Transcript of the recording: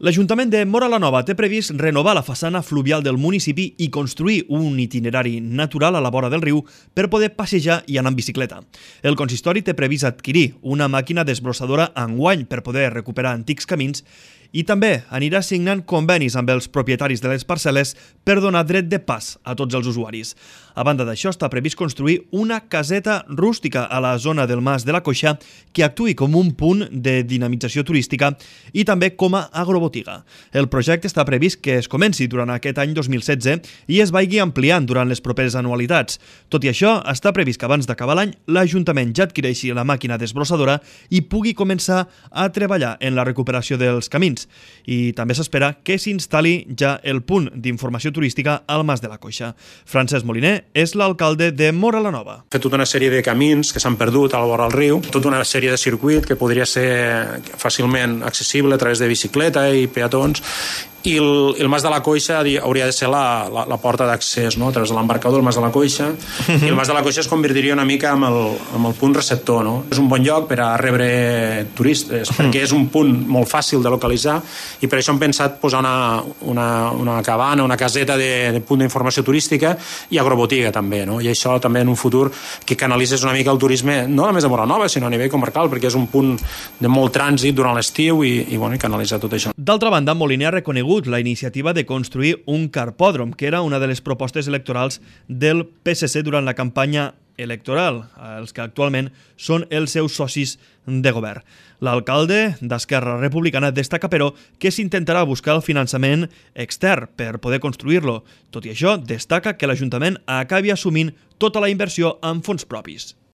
L'Ajuntament de Móra la Nova té previst renovar la façana fluvial del municipi i construir un itinerari natural a la vora del riu per poder passejar i anar en bicicleta. El consistori té previst adquirir una màquina desbrossadora enguany per poder recuperar antics camins i també anirà signant convenis amb els propietaris de les parcel·les per donar dret de pas a tots els usuaris. A banda d'això, està previst construir una caseta rústica a la zona del Mas de la Coixa que actuï com un punt de dinamització turística i també com a agrobotiga. El projecte està previst que es comenci durant aquest any 2016 i es vagi ampliant durant les properes anualitats. Tot i això, està previst que abans d'acabar l'any l'Ajuntament ja adquireixi la màquina desbrossadora i pugui començar a treballar en la recuperació dels camins. I també s'espera que s'instal·li ja el punt d'informació turística al Mas de la Coixa. Francesc Moliner és l'alcalde de Móra la Nova. Fet tota una sèrie de camins que s'han perdut a la vora del riu, tota una sèrie de circuit que podria ser fàcilment accessible a través de bicicleta i peatons, i el Mas de la Coixa hauria de ser la porta d'accés, no? A través de l'embarcador del Mas de la Coixa, i el Mas de la Coixa es convertiria una mica en el punt receptor, no? És un bon lloc per a rebre turistes, perquè és un punt molt fàcil de localitzar, i per això hem pensat posar una cabana, una caseta de punt d'informació turística i agrobotiga també, no? I això també en un futur que canalitzés una mica el turisme, no només a Móra Nova, sinó a nivell comarcal, perquè és un punt de molt trànsit durant l'estiu i canalitzar tot això. D'altra banda, Moliner ha reconegut la iniciativa de construir un carpòdrom, que era una de les propostes electorals del PSC durant la campanya electoral, els que actualment són els seus socis de govern. L'alcalde d'Esquerra Republicana destaca, però, que s'intentarà buscar el finançament extern per poder construir-lo. Tot i això, destaca que l'Ajuntament acabi assumint tota la inversió amb fons propis.